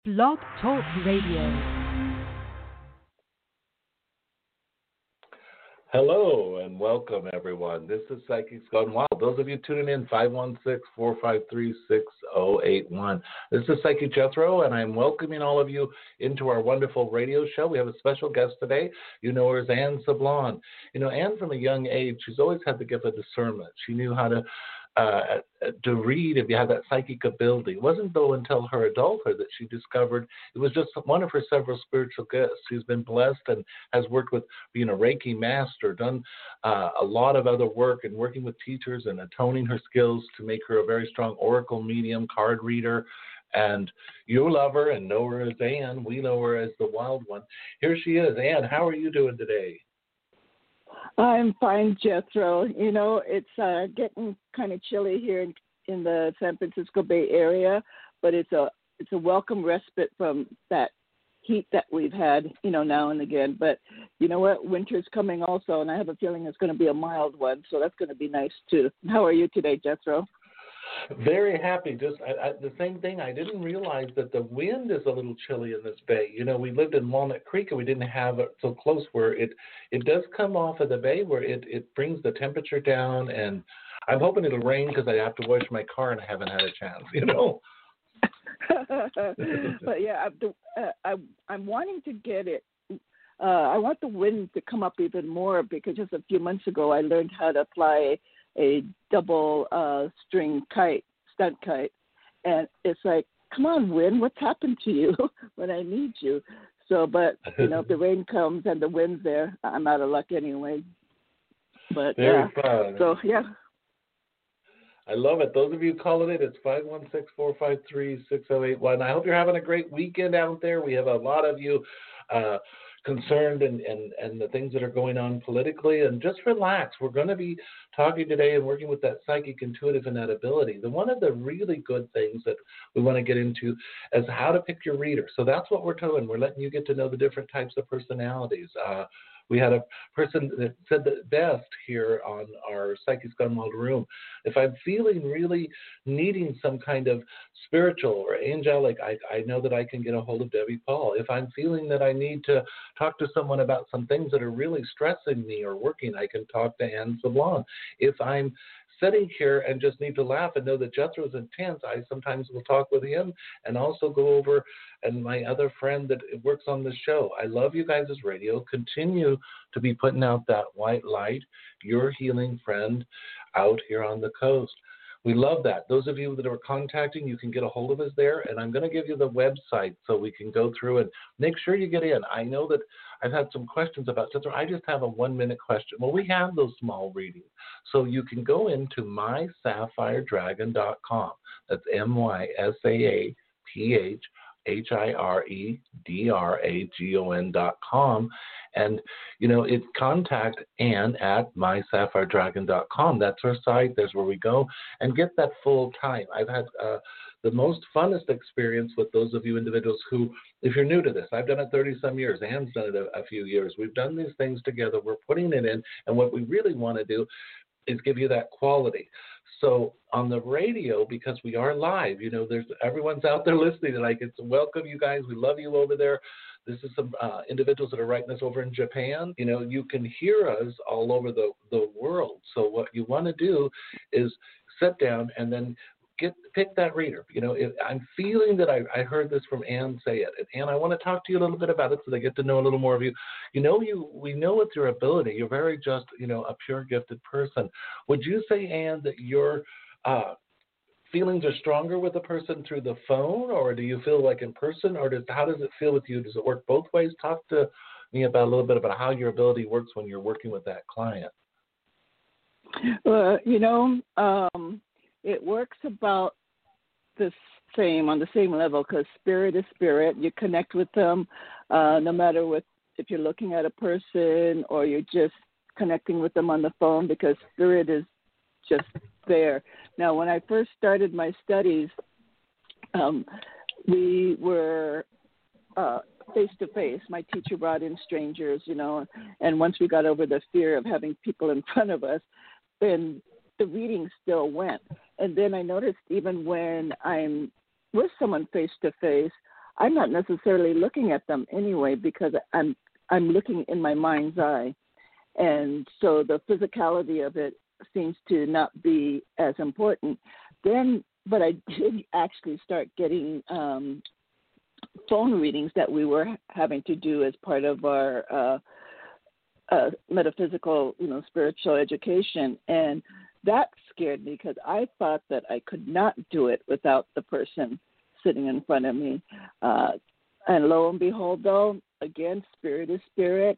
Blog Talk Radio. Hello and welcome, everyone. This is Psychics Gone Wild. Those of you tuning in, 516-453-6081. This is Psychic Jethro, and I'm welcoming all of you into our wonderful radio show. We have a special guest today. You know her as Anne Sablon. You know, Anne, from a young age, she's always had the gift of discernment. She knew how to read if you have that psychic ability. It wasn't though until her adulthood that she discovered it was just one of her several spiritual gifts. She's been blessed and has worked with being a Reiki master, done a lot of other work and working with teachers and atoning her skills to make her a very strong oracle medium, card reader. And you love her and know her as Anne. We know her as the Wild One. Here she is. Anne, how are you doing today? I'm fine, Jethro. You know, it's getting kind of chilly here in the San Francisco Bay Area, but it's a welcome respite from that heat that we've had, you know, now and again. But you know what? Winter's coming also, and I have a feeling it's going to be a mild one, so that's going to be nice too. How are you today, Jethro? Very happy. Just the same thing. I didn't realize that the wind is a little chilly in this bay. You know, we lived in Walnut Creek and we didn't have it so close where it does come off of the bay where it brings the temperature down. And I'm hoping it'll rain because I have to wash my car and I haven't had a chance, you know. But yeah, I'm wanting to get it. I want the wind to come up even more because just a few months ago I learned how to fly a double string kite, stunt kite, and it's like, come on, wind, what's happened to you when I need you? So, but you know, if the rain comes and the wind's there, I'm out of luck anyway. But very fun. So yeah. I love it. Those of you calling it, it's 516-453-6081. I hope you're having a great weekend out there. We have a lot of you concerned and the things that are going on politically, and just relax. We're going to be talking today and working with that psychic, intuitive, and that ability. One of the really good things that we want to get into is how to pick your reader. So that's what we're doing. We're letting you get to know the different types of personalities. We had a person that said the best here on our Psychics Gone Wild room. If I'm feeling really needing some kind of spiritual or angelic, I know that I can get a hold of Debbie Paul. If I'm feeling that I need to talk to someone about some things that are really stressing me or working, I can talk to Anne Sablon. If I'm sitting here and just need to laugh and know that Jethro's intense, I sometimes will talk with him and also go over and my other friend that works on the show. I love you guys' radio. Continue to be putting out that white light, your healing friend out here on the coast. We love that. Those of you that are contacting, you can get a hold of us there, and I'm going to give you the website so we can go through and make sure you get in. I know that I've had some questions about Jethro. I just have a 1-minute question. Well, we have those small readings. So you can go into mysaphiredragon.com. That's mysaphiredragon.com. And, you know, contact Anne at mysaphiredragon.com. That's our site. There's where we go and get that full time. I've had the most funnest experience with those of you individuals who, if you're new to this, I've done it 30-some years. Anne's done it a few years. We've done these things together. We're putting it in. And what we really want to do is give you that quality. So on the radio, because we are live, you know, everyone's out there listening, and it's welcome you guys. We love you over there. This is some individuals that are writing us over in Japan. You know, you can hear us all over the world. So what you want to do is sit down and then pick that reader. You know, I'm feeling that I heard this from Anne say it. And Anne, I want to talk to you a little bit about it so they get to know a little more of you. You know, we know with your ability, you're very just, you know, a pure gifted person. Would you say, Anne, that your feelings are stronger with a person through the phone, or do you feel like in person, or how does it feel with you? Does it work both ways? Talk to me about a little bit about how your ability works when you're working with that client. Well, you know, it works about the same, on the same level, because spirit is spirit. You connect with them no matter if you're looking at a person or you're just connecting with them on the phone, because spirit is just there. Now, when I first started my studies, we were face-to-face. My teacher brought in strangers, you know, and once we got over the fear of having people in front of us, then the reading still went. And then I noticed even when I'm with someone face-to-face, I'm not necessarily looking at them anyway because I'm looking in my mind's eye, and so the physicality of it seems to not be as important. Then, but I did actually start getting phone readings that we were having to do as part of our metaphysical, spiritual education, and that scared me because I thought that I could not do it without the person sitting in front of me. And lo and behold, though, again, spirit is spirit.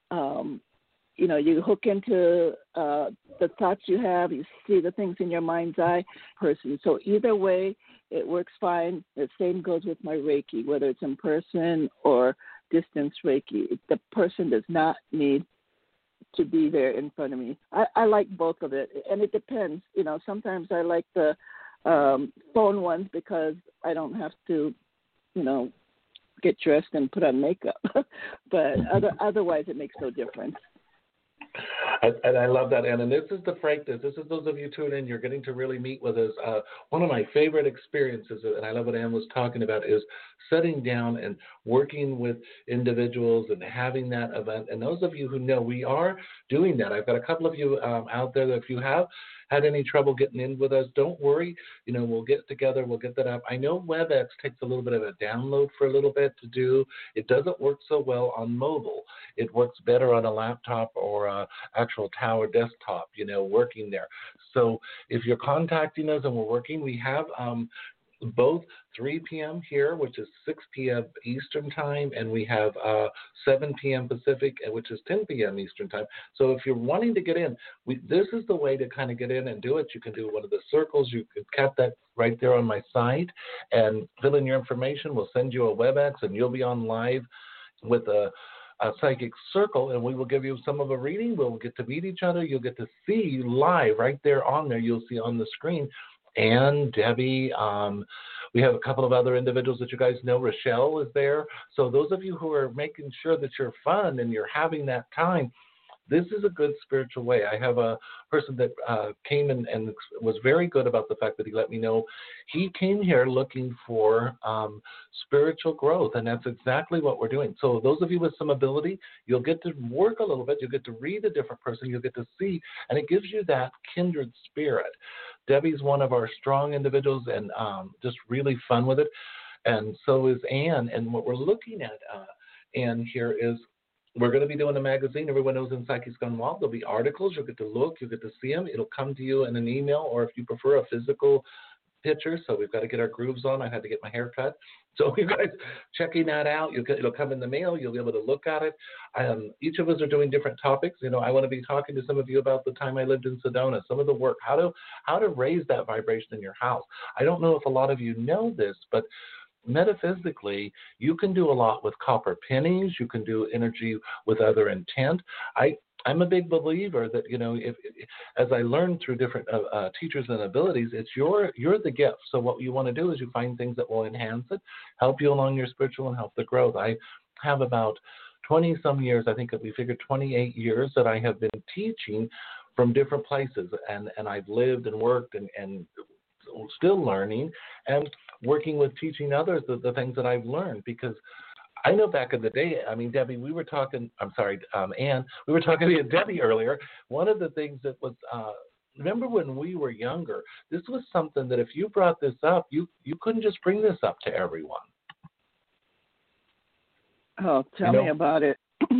You hook into the thoughts you have, you see the things in your mind's eye person. So either way, it works fine. The same goes with my Reiki, whether it's in person or distance Reiki. The person does not need to be there in front of me. I like both of it, and it depends. Sometimes I like the phone ones because I don't have to, get dressed and put on makeup. But otherwise, it makes no difference. And I love that, Ann. And this is the frankness. This is those of you tuning in. You're getting to really meet with us. One of my favorite experiences, and I love what Ann was talking about, is sitting down and working with individuals and having that event. And those of you who know, we are doing that. I've got a couple of you out there that if you have had any trouble getting in with us, don't worry. We'll get together. We'll get that up. I know WebEx takes a little bit of a download for a little bit to do. It doesn't work so well on mobile. It works better on a laptop or a actual tower desktop, working there. So if you're contacting us and we're working, we have both 3 p.m. here, which is 6 p.m. Eastern time, and we have 7 p.m. Pacific, which is 10 p.m. Eastern time. So if you're wanting to get in, this is the way to kind of get in and do it. You can do one of the circles. You can cap that right there on my site and fill in your information. We'll send you a WebEx, and you'll be on live with a psychic circle, and we will give you some of a reading. We'll get to meet each other. You'll get to see live right there on there. You'll see on the screen. And Debbie, we have a couple of other individuals that you guys know. Rochelle is there. So those of you who are making sure that you're fun and you're having that time, this is a good spiritual way. I have a person that came and was very good about the fact that he let me know he came here looking for spiritual growth, and that's exactly what we're doing. So those of you with some ability, you'll get to work a little bit. You'll get to read a different person. You'll get to see, and it gives you that kindred spirit. Debbie's one of our strong individuals and just really fun with it, and so is Ann. And what we're looking at, Ann, here is we're going to be doing a magazine. Everyone knows in Psychics Gone Wild, there'll be articles. You'll get to look. You'll get to see them. It'll come to you in an email, or if you prefer, a physical picture. So we've got to get our grooves on. I had to get my hair cut. So you guys checking that out, it'll come in the mail. You'll be able to look at it. Each of us are doing different topics. I want to be talking to some of you about the time I lived in Sedona, some of the work, how to raise that vibration in your house. I don't know if a lot of you know this, but metaphysically, you can do a lot with copper pennies. You can do energy with other intent. I'm a big believer that, if as I learned through different teachers and abilities, you're the gift. So what you want to do is you find things that will enhance it, help you along your spiritual, and help the growth. I have about 20-some years, I think we figured 28 years that I have been teaching from different places, and I've lived and worked and still learning and working with teaching others the things that I've learned, because I know back in the day, Debbie, Ann, we were talking to Debbie earlier. One of the things that was, remember when we were younger, this was something that if you brought this up, you couldn't just bring this up to everyone. Oh, tell me about it.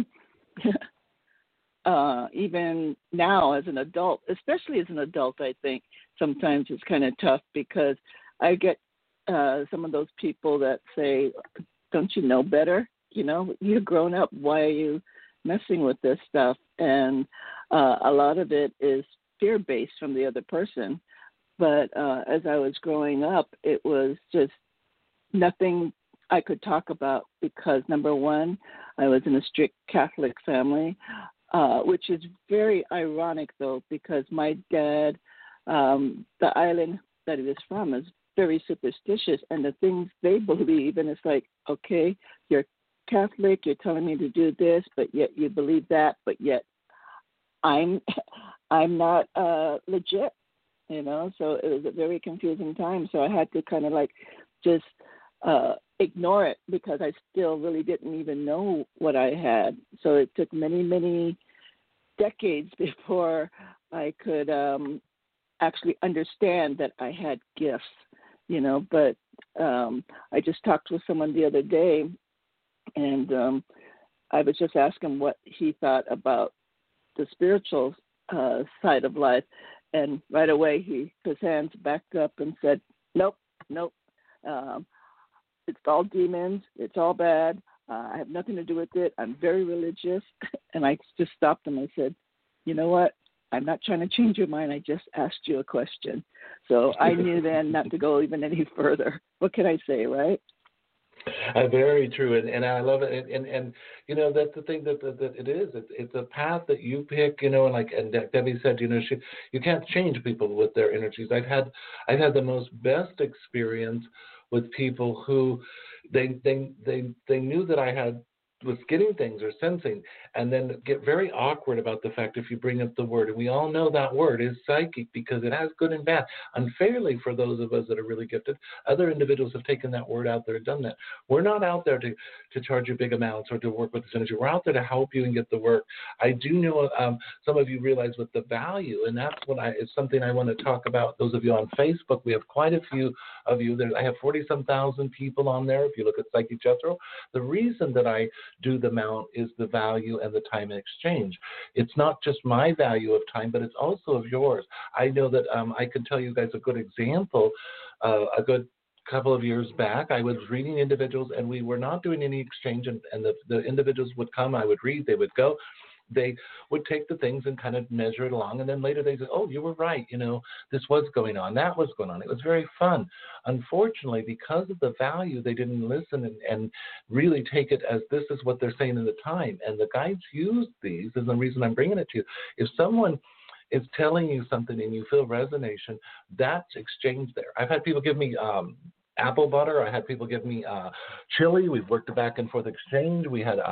Even now as an adult, especially as an adult, I think sometimes it's kind of tough because I get some of those people that say, don't you know better? You're grown up. Why are you messing with this stuff? And a lot of it is fear-based from the other person. But as I was growing up, it was just nothing I could talk about because, number one, I was in a strict Catholic family, which is very ironic, though, because my dad, the island that he was from is very superstitious, and the things they believe, and it's like, okay, you're Catholic, you're telling me to do this, but yet you believe that, but yet I'm not legit, So it was a very confusing time. So I had to kind of like just ignore it because I still really didn't even know what I had. So it took many, many decades before I could actually understand that I had gifts, But I just talked with someone the other day, and I was just asking what he thought about the spiritual side of life. And right away he his hands backed up and said, nope. It's all demons. It's all bad. I have nothing to do with it. I'm very religious. And I just stopped him. I said, you know what? I'm not trying to change your mind. I just asked you a question. So I knew then not to go even any further. What can I say, right? Very true, and I love it, and that's the thing that it is. It's a path that you pick, and Debbie said, you can't change people with their energies. I've had the most best experience with people who they knew that I was getting things or sensing, and then get very awkward about the fact if you bring up the word. And we all know that word is psychic because it has good and bad. Unfairly for those of us that are really gifted, other individuals have taken that word out there and done that. We're not out there to charge you big amounts or to work with this energy. We're out there to help you and get the work. I do know some of you realize what the value, and that's what it's something I want to talk about. Those of you on Facebook, we have quite a few of you. I have 40-some thousand people on there. If you look at Psychic Jethro, the reason that I do the amount is the value and the time in exchange. It's not just my value of time, but it's also of yours. I know that I can tell you guys a good example. A good couple of years back, I was reading individuals, and we were not doing any exchange, and the individuals would come, I would read, they would go. They would take the things and kind of measure it along, and then later they said, oh, you were right, this was going on, that was going on. It was very fun. Unfortunately, because of the value, they didn't listen and really take it as this is what they're saying in the time. And the guides use these, and the reason I'm bringing it to you, if someone is telling you something and you feel resonation, that's exchange there. I've had people give me apple butter. I had people give me chili. We've worked a back and forth exchange. We had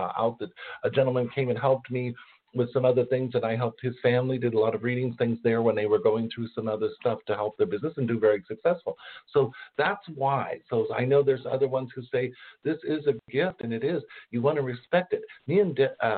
a gentleman came and helped me with some other things, and I helped his family, did a lot of readings, things there when they were going through some other stuff to help their business and do very successful. So that's why. So I know there's other ones who say this is a gift, and it is. You want to respect it. Me and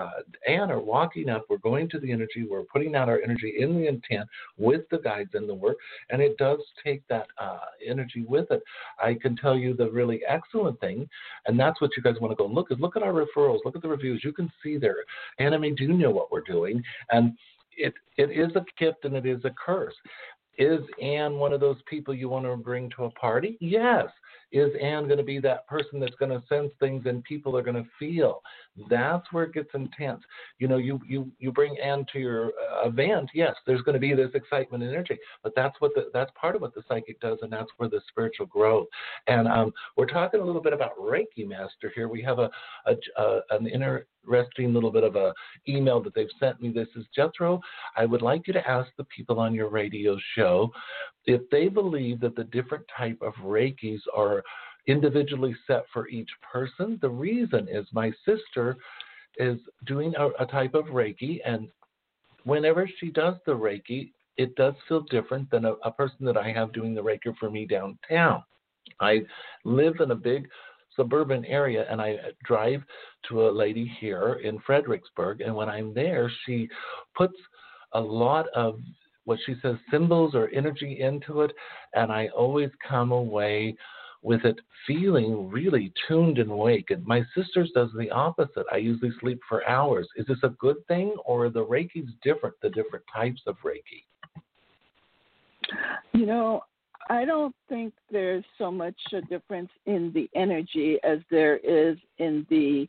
Ann are walking up. We're going to the energy. We're putting out our energy in the intent with the guides and the work, and it does take that energy with it. I can tell you the really excellent thing, and that's what you guys want to go look at our referrals, look at the reviews. You can see there. Ann and me do know what we're doing, and it is a gift and it is a curse. Is Ann one of those people you want to bring to a party? Yes. Is Ann going to be that person that's going to sense things and people are going to feel? That's where it gets intense. You bring Ann to your event. Yes, there's going to be this excitement and energy, but that's part of what the psychic does, and that's where the spiritual growth. And we're talking a little bit about Reiki Master here. We have an interesting little bit of a email that they've sent me. This is Jethro. I would like you to ask the people on your radio show if they believe that the different type of Reikis are individually set for each person. The reason is my sister is doing a type of Reiki, and whenever she does the Reiki, it does feel different than a person that I have doing the Reiki for me downtown. I live in a big suburban area, and I drive to a lady here in Fredericksburg, and when I'm there, she puts a lot of what she says symbols or energy into it, and I always come away with it feeling really tuned and awake. And my sister's does the opposite. I usually sleep for hours. Is this a good thing, or are the Reikis different, the different types of Reiki? I don't think there's so much a difference in the energy as there is in the,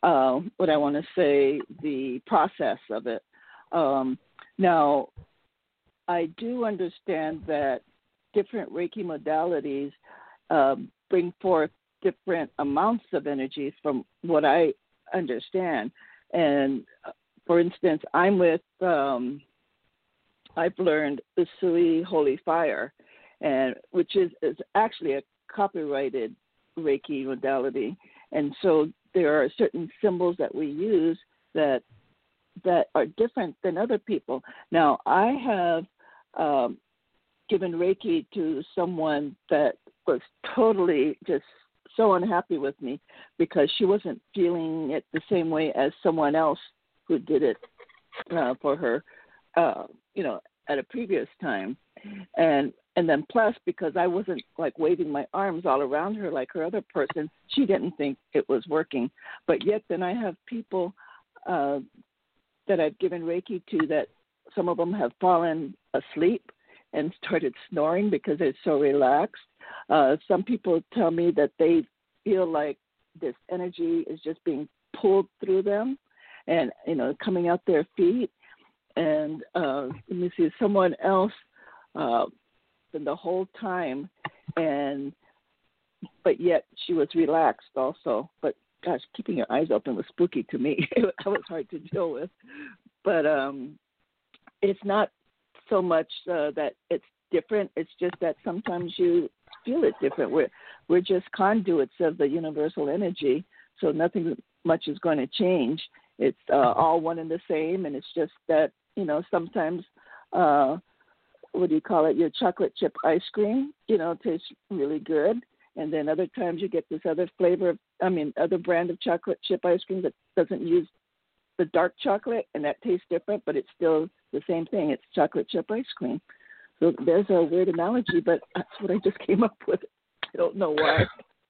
the process of it. Now, I do understand that different Reiki modalities bring forth different amounts of energy from what I understand. And for instance, I'm with, I've learned Usui Holy Fire, and which is actually a copyrighted Reiki modality. And so there are certain symbols that we use that are different than other people. Now, I have given Reiki to someone that was totally just so unhappy with me because she wasn't feeling it the same way as someone else who did it for her, at a previous time. And then plus, because I wasn't like waving my arms all around her like her other person, she didn't think it was working. But yet then I have people that I've given Reiki to that some of them have fallen asleep and started snoring because they're so relaxed. Some people tell me that they feel like this energy is just being pulled through them and, coming out their feet. And let me see, someone else the whole time, but yet she was relaxed also. But gosh, keeping your eyes open was spooky to me. That was hard to deal with. But it's not so much that it's different. It's just that sometimes you feel it different. We're just conduits of the universal energy, so nothing much is going to change. It's all one and the same, and it's just that, sometimes, what do you call it, your chocolate chip ice cream, tastes really good. And then other times you get this other other brand of chocolate chip ice cream that doesn't use the dark chocolate, and that tastes different, but it's still the same thing. It's chocolate chip ice cream. So there's a weird analogy, but that's what I just came up with. I don't know why.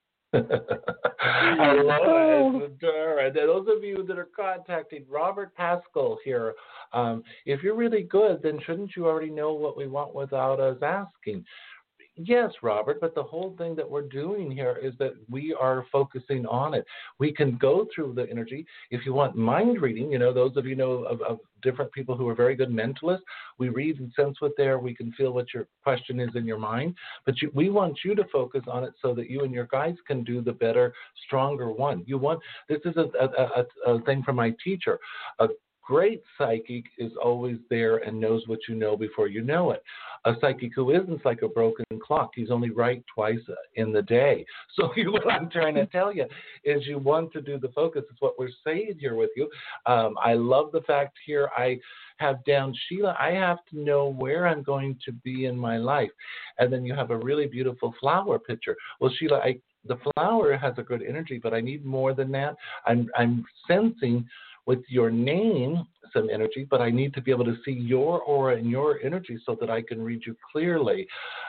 I love it. All right. Those of you that are contacting Robert Pascal here, if you're really good, then shouldn't you already know what we want without us asking? Yes, Robert, but the whole thing that we're doing here is that we are focusing on it. We can go through the energy. If you want mind reading, those of of different people who are very good mentalists, we read and sense what we can feel what your question is in your mind. But we want you to focus on it so that you and your guides can do the better, stronger one. This is a thing from my teacher. A great psychic is always there and knows what you know before you know it. A psychic who isn't like a broken clock. He's only right twice in the day. So what I'm trying to tell you is you want to do the focus. It's what we're saying here with you. I love the fact here I have down Sheila. I have to know where I'm going to be in my life. And then you have a really beautiful flower picture. Well, Sheila, the flower has a good energy, but I need more than that. I'm sensing with your name some energy, but I need to be able to see your aura and your energy so that I can read you clearly.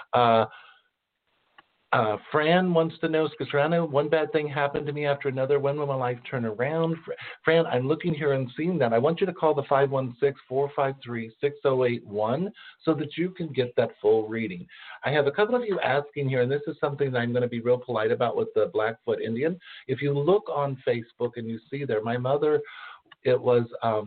Fran wants to know, Skisrana, one bad thing happened to me after another. When will my life turn around? Fran, I'm looking here and seeing that. I want you to call the 516-453-6081 so that you can get that full reading. I have a couple of you asking here, and this is something that I'm going to be real polite about with the Blackfoot Indian. If you look on Facebook and you see there, my mother, it was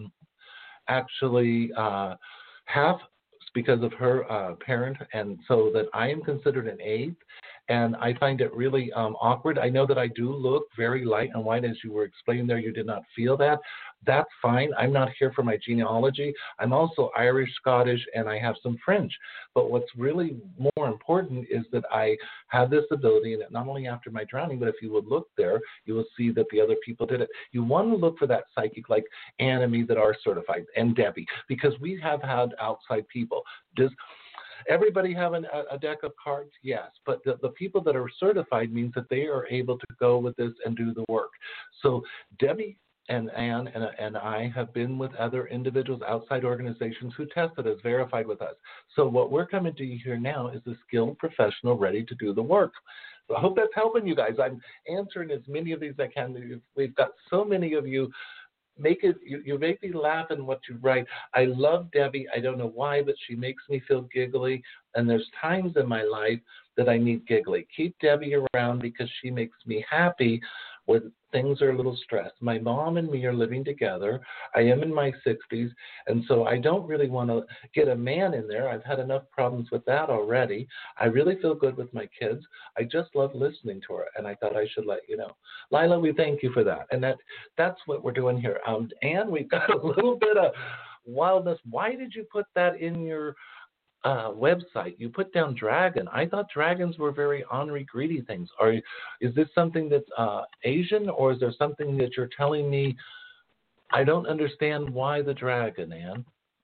actually half because of her parent, and so that I am considered an eighth. And I find it really awkward. I know that I do look very light and white, as you were explaining there. You did not feel that. That's fine. I'm not here for my genealogy. I'm also Irish, Scottish, and I have some French. But what's really more important is that I have this ability, and not only after my drowning, but if you would look there, you will see that the other people did it. You want to look for that psychic like Ann and me that are certified, and Debbie, because we have had outside people. Does everybody have a deck of cards? Yes, but the people that are certified means that they are able to go with this and do the work. So Debbie and Ann and I have been with other individuals, outside organizations who tested us, verified with us. So what we're coming to you here now is a skilled professional ready to do the work. So I hope that's helping you guys. I'm answering as many of these as I can. We've got so many of you. You make me laugh in what you write. I love Debbie. I don't know why, but she makes me feel giggly. And there's times in my life that I need giggly. Keep Debbie around because she makes me happy when things are a little stressed. My mom and me are living together. I am in my 60s, and so I don't really want to get a man in there. I've had enough problems with that already. I really feel good with my kids. I just love listening to her, and I thought I should let you know. Lila, we thank you for that, and that's what we're doing here. And we've got a little bit of wildness. Why did you put that in your website? You put down dragon. I thought dragons were very ornery, greedy things. Is this something that's Asian, or is there something that you're telling me? I don't understand why the dragon, Ann.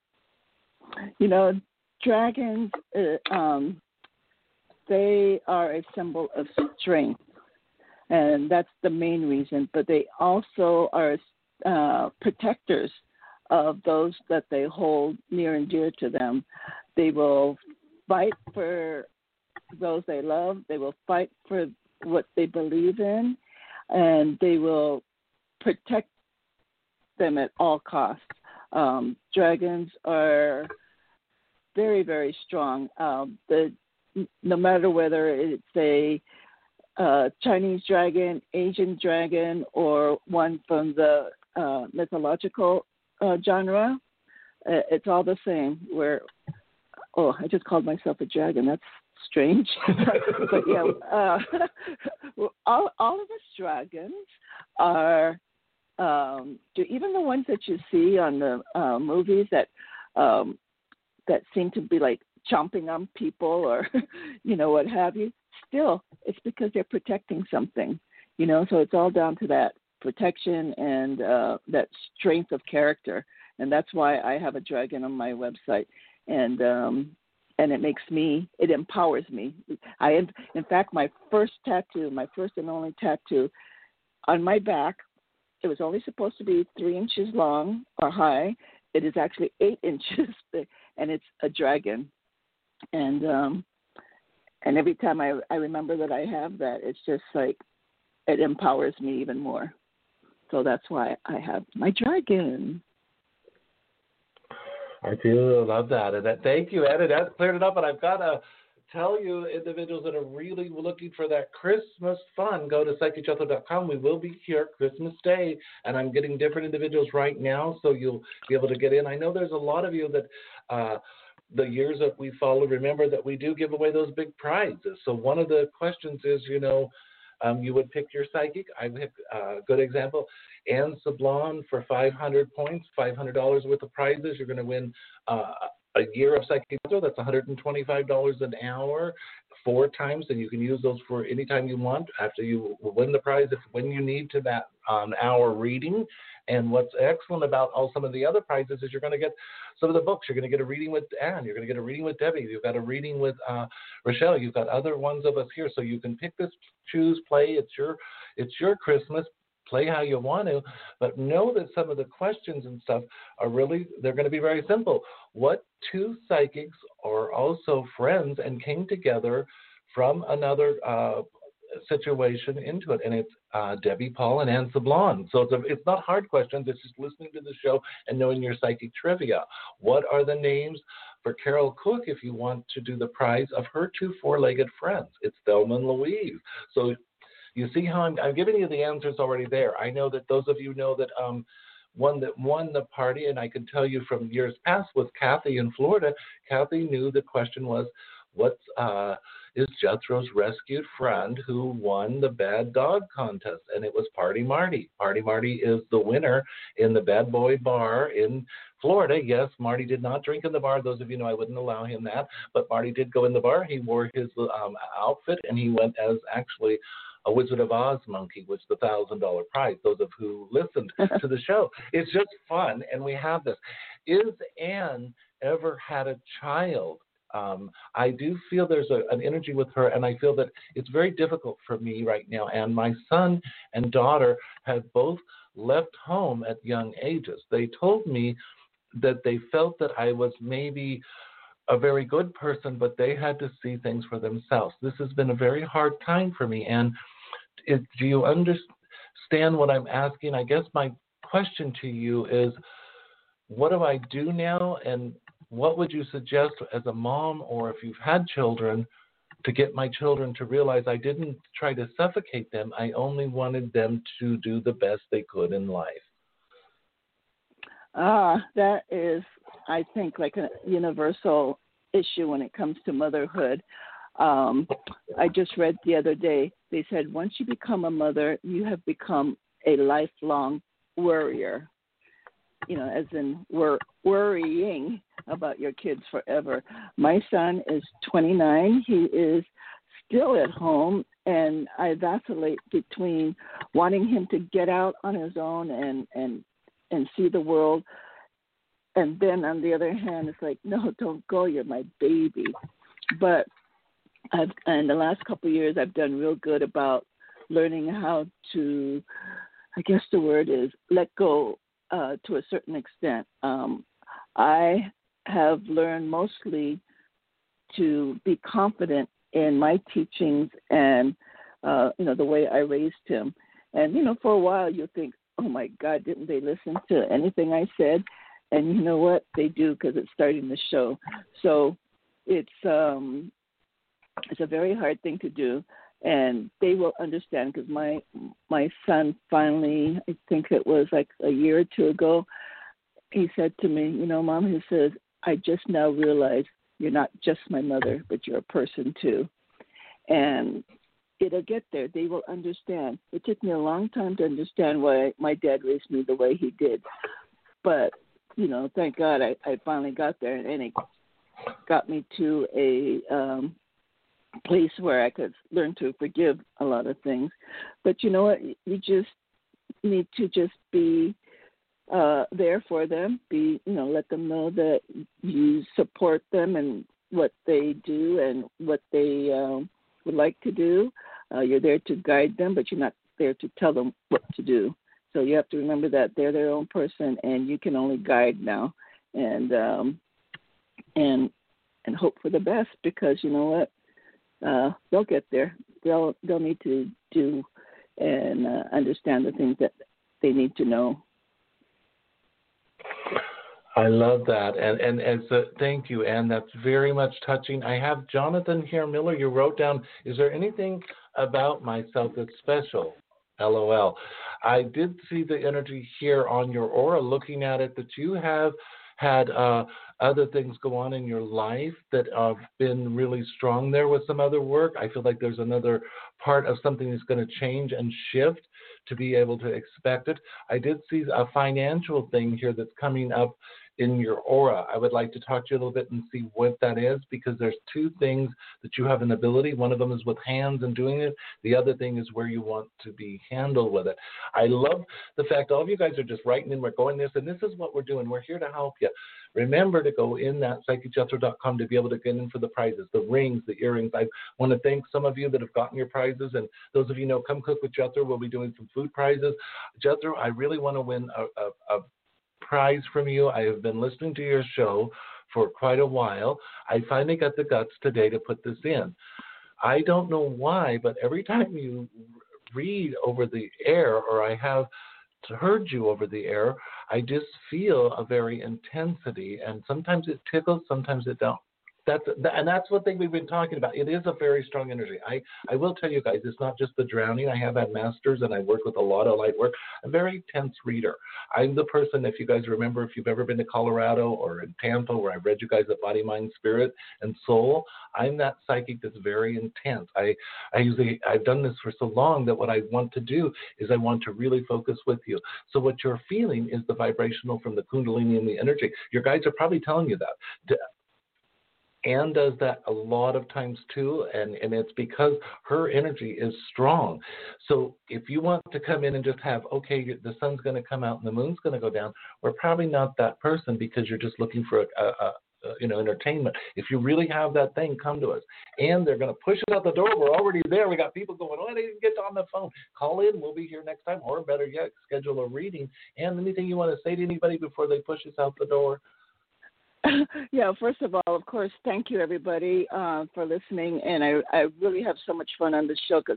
Dragons, they are a symbol of strength. and that's the main reason. But they also are protectors of those that they hold near and dear to them. They will fight for those they love. They will fight for what they believe in, and they will protect them at all costs. Dragons are very, very strong. No matter whether it's a Chinese dragon, Asian dragon, or one from the mythological genre, it's all the same. I just called myself a dragon. That's strange. But yeah, all of us dragons are, even the ones that you see on the movies that seem to be like chomping on people or, what have you, still, it's because they're protecting something, so it's all down to that protection and that strength of character. And that's why I have a dragon on my website. And it empowers me. In fact, my first and only tattoo on my back, it was only supposed to be 3 inches long or high. It is actually 8 inches, and it's a dragon. And every time I remember that I have that, it's just like it empowers me even more. So that's why I have my dragon. I do love that. And thank you, Ed. That cleared it up. And I've got to tell you, individuals that are really looking for that Christmas fun, go to PsycheChethro.com. We will be here Christmas Day, and I'm getting different individuals right now, so you'll be able to get in. I know there's a lot of you that the years that we followed, remember that we do give away those big prizes. So one of the questions is, you would pick your psychic. I pick a good example, Anne Sablon for 500 points, $500 worth of prizes. You're going to win a year of Psychic. That's $125 an hour, 4 times, and you can use those for any time you want after you win the prize, when you need to that hour reading. And what's excellent about some of the other prizes is you're going to get some of the books. You're going to get a reading with Anne. You're going to get a reading with Debbie. You've got a reading with Rochelle. You've got other ones of us here. So you can pick this, choose, play. It's your Christmas. Play how you want to, but know that some of the questions and stuff they're going to be very simple. What 2 psychics are also friends and came together from another situation into it? And it's Debbie Paul and Anne Sablon. So it's not hard questions. It's just listening to the show and knowing your psychic trivia. What are the names for Carol Cook if you want to do the prize of her 2 4-legged friends? It's Thelma and Louise. So you see how I'm giving you the answers already there. I know that those of you know that one that won the party, and I can tell you from years past, was Kathy in Florida. Kathy knew the question was, what is Jethro's rescued friend who won the Bad Dog contest? And it was Party Marty. Party Marty is the winner in the Bad Boy Bar in Florida. Yes, Marty did not drink in the bar. Those of you know I wouldn't allow him that. But Marty did go in the bar. He wore his outfit, and he went as actually a Wizard of Oz monkey, which is the $1,000 prize, those of who listened to the show. It's just fun, and we have this. Is Anne ever had a child? I do feel there's an energy with her, and I feel that it's very difficult for me right now. And my son and daughter have both left home at young ages. They told me that they felt that I was maybe a very good person, but they had to see things for themselves. This has been a very hard time for me. And do you understand what I'm asking? I guess my question to you is, what do I do now? And what would you suggest as a mom, or if you've had children, to get my children to realize I didn't try to suffocate them. I only wanted them to do the best they could in life? That is, I think, like a universal issue when it comes to motherhood. I just read the other day, they said once you become a mother, you have become a lifelong worrier, as in worrying about your kids forever. My son is 29. He is still at home, and I vacillate between wanting him to get out on his own and see the world. And then on the other hand, it's like, no, don't go. You're my baby. But in the last couple of years, I've done real good about learning how to, I guess the word is let go to a certain extent. I have learned mostly to be confident in my teachings and, the way I raised him. And, for a while you think, oh, my God, didn't they listen to anything I said? And you know what? They do, because it's starting to show. So it's a very hard thing to do, and they will understand, because my son finally, I think it was like a year or two ago, he said to me, Mom, he says, I just now realize you're not just my mother, but you're a person too. And it'll get there. They will understand. It took me a long time to understand why my dad raised me the way he did. But, thank God I finally got there, and it got me to a place where I could learn to forgive a lot of things. But you know what? You just need to just be there for them. Let them know that you support them and what they do and what they would like to do. You're there to guide them, but you're not there to tell them what to do. So you have to remember that they're their own person, and you can only guide now, and hope for the best, because you know what, they'll get there. They'll need to do and understand the things that they need to know. I love that, and so thank you, Anne. That's very much touching. I have Jonathan here, Miller. You wrote down, is there anything about myself that's special? LOL. I did see the energy here on your aura, looking at it, that you have had other things go on in your life that have been really strong there with some other work. I feel like there's another part of something that's going to change and shift to be able to expect it. I did see a financial thing here that's coming up in your aura. I would like to talk to you a little bit and see what that is, because there's two things that you have an ability. One of them is with hands and doing it. The other thing is where you want to be handled with it. I love the fact all of you guys are just writing in, we're going this, and this is what we're doing. We're here to help you. Remember to go in that psychicjethro.com to be able to get in for the prizes, the rings, the earrings. I want to thank some of you that have gotten your prizes, and those of you know, Come Cook with Jethro. We'll be doing some food prizes. Jethro, I really want to win a prize from you. I have been listening to your show for quite a while. I finally got the guts today to put this in. I don't know why, but every time you read over the air, or I have heard you over the air, I just feel a very intensity, and sometimes it tickles, sometimes it don't. That's what thing we've been talking about. It is a very strong energy. I will tell you guys, it's not just the drowning. I have had masters, and I work with a lot of light work. I'm a very intense reader. I'm the person, if you guys remember, if you've ever been to Colorado or in Tampa, where I read you guys at Body, Mind, Spirit, and Soul, I'm that psychic that's very intense. I've done this for so long that what I want to do is I want to really focus with you. So what you're feeling is the vibrational from the Kundalini and the energy. Your guides are probably telling you that. Anne does that a lot of times too, and it's because her energy is strong. So if you want to come in and just have, okay, the sun's going to come out and the moon's going to go down, we're probably not that person, because you're just looking for entertainment. If you really have that thing, come to us. And they're going to push us out the door. We're already there. We got people going, oh, they didn't get on the phone. Call in. We'll be here next time. Or better yet, schedule a reading. And anything you want to say to anybody before they push us out the door? Yeah, first of all, of course, thank you, everybody, for listening. And I really have so much fun on this show because,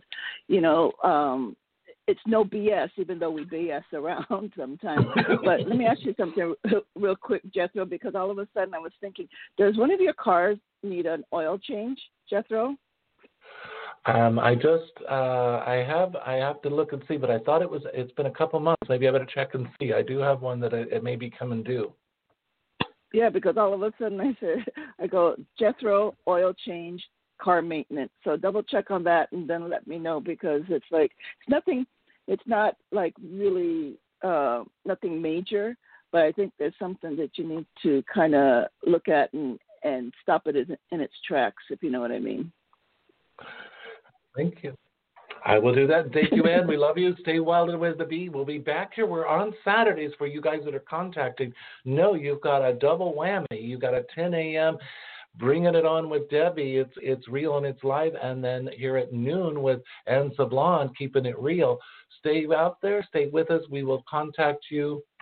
it's no BS, even though we BS around sometimes. But let me ask you something real quick, Jethro, because all of a sudden I was thinking, does one of your cars need an oil change, Jethro? I have to look and see, but I thought it's been a couple months. Maybe I better check and see. I do have one that it may be coming due. Yeah, because all of a sudden I go, Jethro, oil change, car maintenance. So double check on that and then let me know, because it's like, it's not like really nothing major, but I think there's something that you need to kind of look at and stop it in its tracks, if you know what I mean. Thank you. I will do that. Thank you, Ann. We love you. Stay wild and with the bee. We'll be back here. We're on Saturdays for you guys that are contacting. No, you've got a double whammy. You've got a 10 a.m. Bringing It On with Debbie. It's real and it's live. And then here at noon with Anne Sablon, Keeping It Real. Stay out there. Stay with us. We will contact you